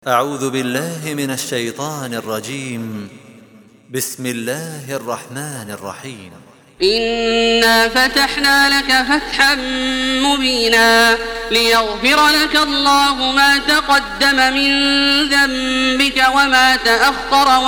أعوذ بالله من الشيطان الرجيم. بسم الله الرحمن الرحيم. إنا فتحنا لك فتحا مبينا ليغفر لك الله ما تقدم من ذنبك وما تأخر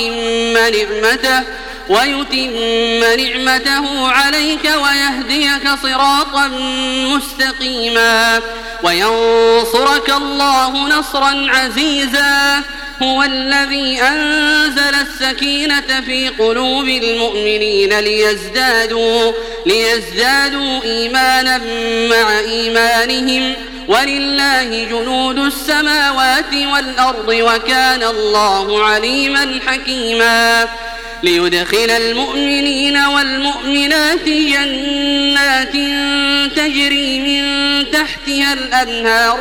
ويتم نعمته عليك ويهديك صراطا مستقيما وينصرك الله نصرا عزيزا. هو الذي أنزل السكينة في قلوب المؤمنين ليزدادوا إيمانا مع إيمانهم ولله جنود السماوات والأرض وكان الله عليما حكيما. ليدخل المؤمنين والمؤمنات جنات تجري من تحتها الأنهار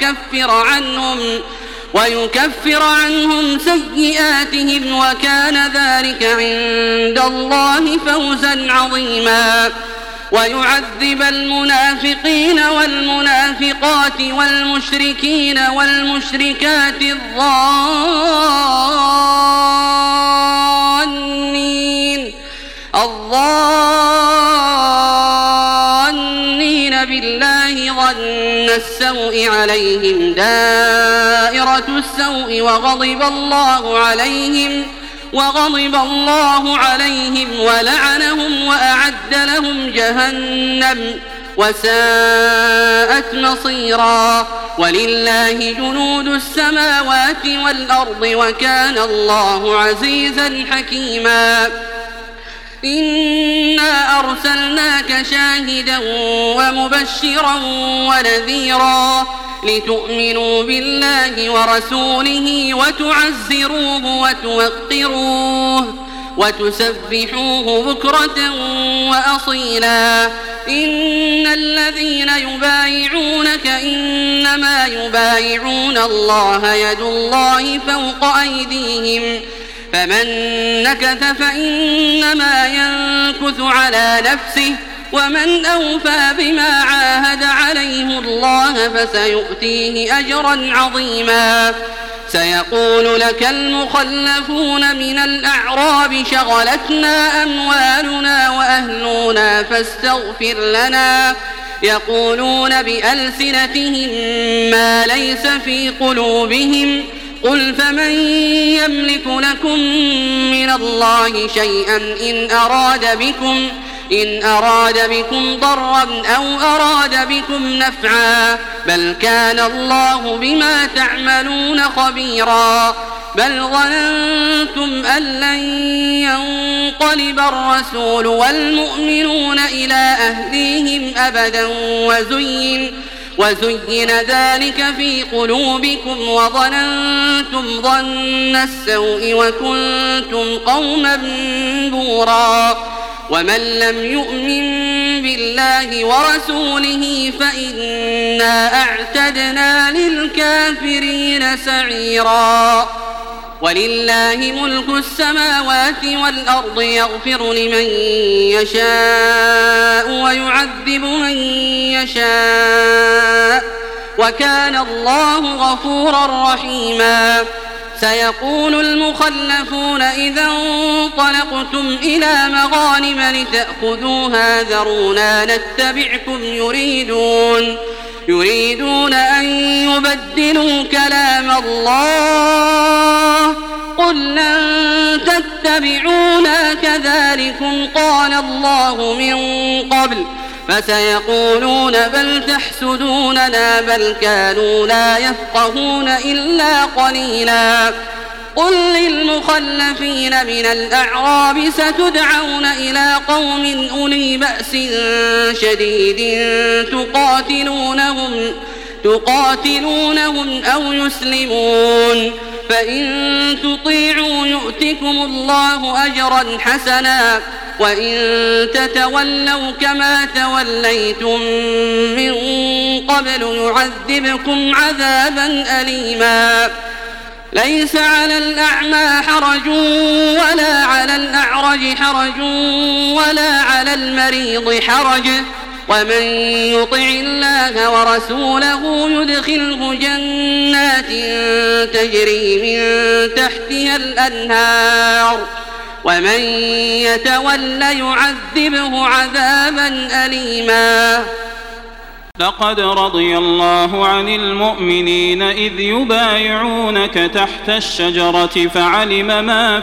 ويكفر عنهم سيئاتهم وكان ذلك عند الله فوزا عظيما. ويعذب المنافقين والمنافقات والمشركين والمشركات الظانين بالله ظن السوء عليهم دائرة السوء وغضب الله عليهم ولعنهم وأعد لهم جهنم وساءت مصيرا. ولله جنود السماوات والأرض وكان الله عزيزا حكيما. إنا أرسلناك شاهدا ومبشرا ونذيرا لتؤمنوا بالله ورسوله وتعزروه وتوقروه وتسبحوه بكرة وأصيلا. إن الذين يبايعونك إنما يبايعون الله يد الله فوق أيديهم فمن نكث فإنما ينكث على نفسه ومن أوفى بما عاهد عليه الله فسيؤتيه أجرا عظيما. سيقول لك المخلفون من الأعراب شغلتنا أموالنا وأهلنا فاستغفر لنا يقولون بألسنتهم ما ليس في قلوبهم قل فمن يملك لكم من الله شيئا إن أراد بكم ضرا أو أراد بكم نفعا بل كان الله بما تعملون خبيرا. بل ظننتم أن لن ينقلب الرسول والمؤمنون إلى أهليهم أبدا وزين ذلك في قلوبكم وظننتم ظن السوء وكنتم قوما بورا. ومن لم يؤمن بالله ورسوله فإنا أعتدنا للكافرين سعيرا. ولله ملك السماوات والأرض يغفر لمن يشاء ويعذب من يشاء وكان الله غفورا رحيما. سيقول المخلفون إذا انطلقتم إلى مغانم لتأخذوها ذرونا نتبعكم يريدون أن يبدلوا كلام الله قل لن تتبعونا كذلكم قال الله من قبل فسيقولون بل تحسدوننا بل كانوا لا يفقهون إلا قليلا. قل للمخلفين من الأعراب ستدعون إلى قوم أولي بأس شديد تقاتلونهم أو يسلمون فإن تطيعوا يؤتكم الله أجرا حسنا وإن تتولوا كما توليتم من قبل يعذبكم عذابا أليما. ليس على الأعمى حرج ولا على الأعرج حرج ولا على المريض حرج ومن يطع الله ورسوله يدخله جنات تجري من تحتها الأنهار ومن يتول يعذبه عذابا أليما. لقد رضي الله عن المؤمنين إذ يبايعونك تحت الشجرة فعلم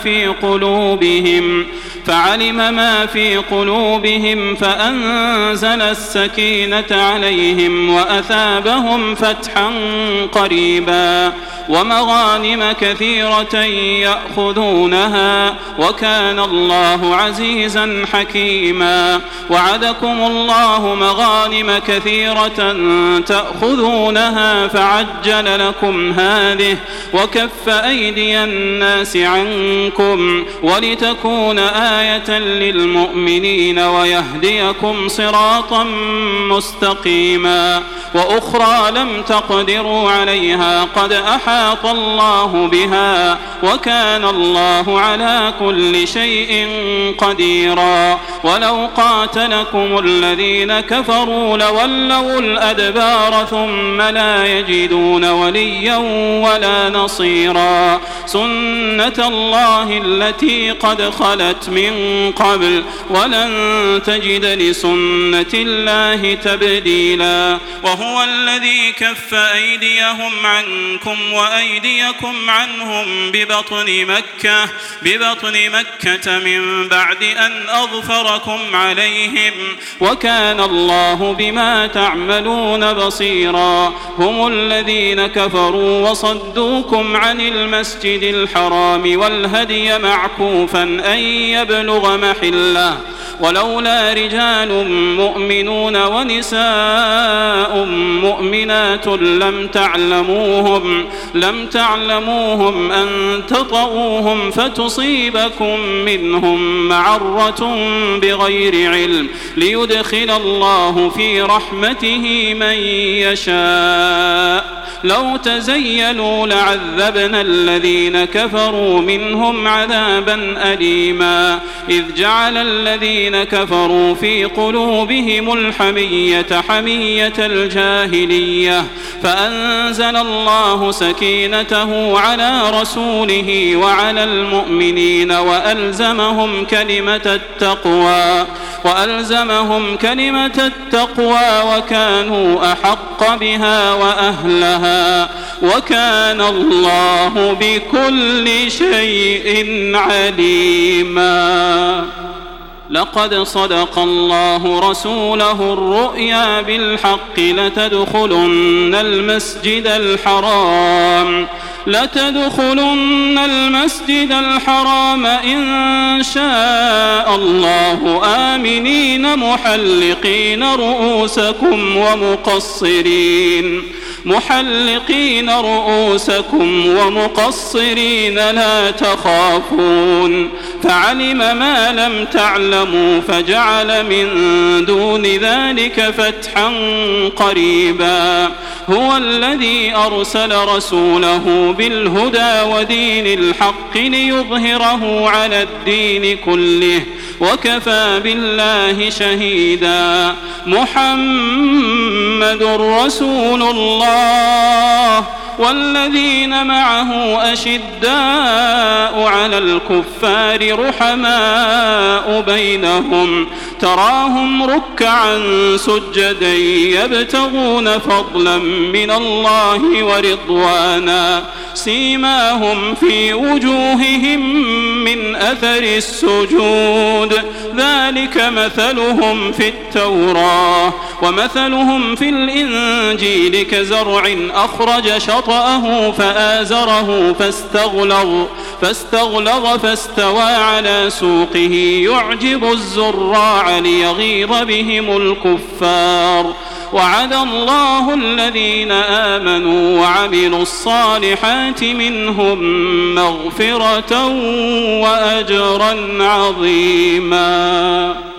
ما في قلوبهم فأنزل السكينة عليهم وأثابهم فتحا قريبا ومغانم كثيرة يأخذونها وكان الله عزيزا حكيما. وعدكم الله مغانم كثيرة تأخذونها فعجل لكم هذه وكف أيدي الناس عنكم ولتكون آية للمؤمنين ويهديكم صراطا مستقيما. وأخرى لم تقدروا عليها قد أحاط الله بها وكان الله على كل شيء قديرا. ولو قاتلكم الذين كفروا لولوا الأدبار ثم لا يجدون وليا ولا نصيرا. سنة الله التي قد خلت من قبل ولن تجد لسنة الله تبديلا. وهو الذي كف أيديهم عنكم وأيديكم عنهم ببطن مكة من بعد أن أظفركم عليهم وكان الله بما تعملون بصيرا. هم الذين كفروا وصدوكم عن المسجد الحرام والهدي معكوفا أن يبلغ محله ولولا رجال مؤمنون ونساء مؤمنات لم تعلموهم أن تطؤوهم فتصيبكم منهم معرة بغير علم ليدخل الله في رحمته من يشاء. لو تزيلوا لعذبنا الذين كفروا منهم عذابا أليما. إذ جعل الذين كفروا في قلوبهم الحمية حمية الجاهلية فأنزل الله سكينته على رسوله وعلى المؤمنين وألزمهم كلمة التقوى وكانوا أحق بها وأهلها وكان الله بكل شيء عليما. لقد صدق الله رسوله الرؤيا بالحق لتدخلن المسجد الحرام إن شاء الله آمنين محلقين رؤوسكم ومقصرين لا تخافون فعلم ما لم تعلموا فجعل من دون ذلك فتحا قريبا. هو الذي أرسل رسوله بالهدى ودين الحق ليظهره على الدين كله وكفى بالله شهيدا. محمد رسول الله والذين معه أشداء على الكفار رحماء بينهم تراهم ركعا سجدا يبتغون فضلا من الله ورضوانا سيماهم في وجوههم من أثر السجود ذلك مثلهم في التوراة ومثلهم في الإنجيل كزرع أخرج شطأه فآزره فاستغلظ فاستوى على سوقه يعجب الزراع ليغيظ بهم الكفار. وعد الله الذين آمنوا وعملوا الصالحات منهم مغفرة وأجرا عظيما.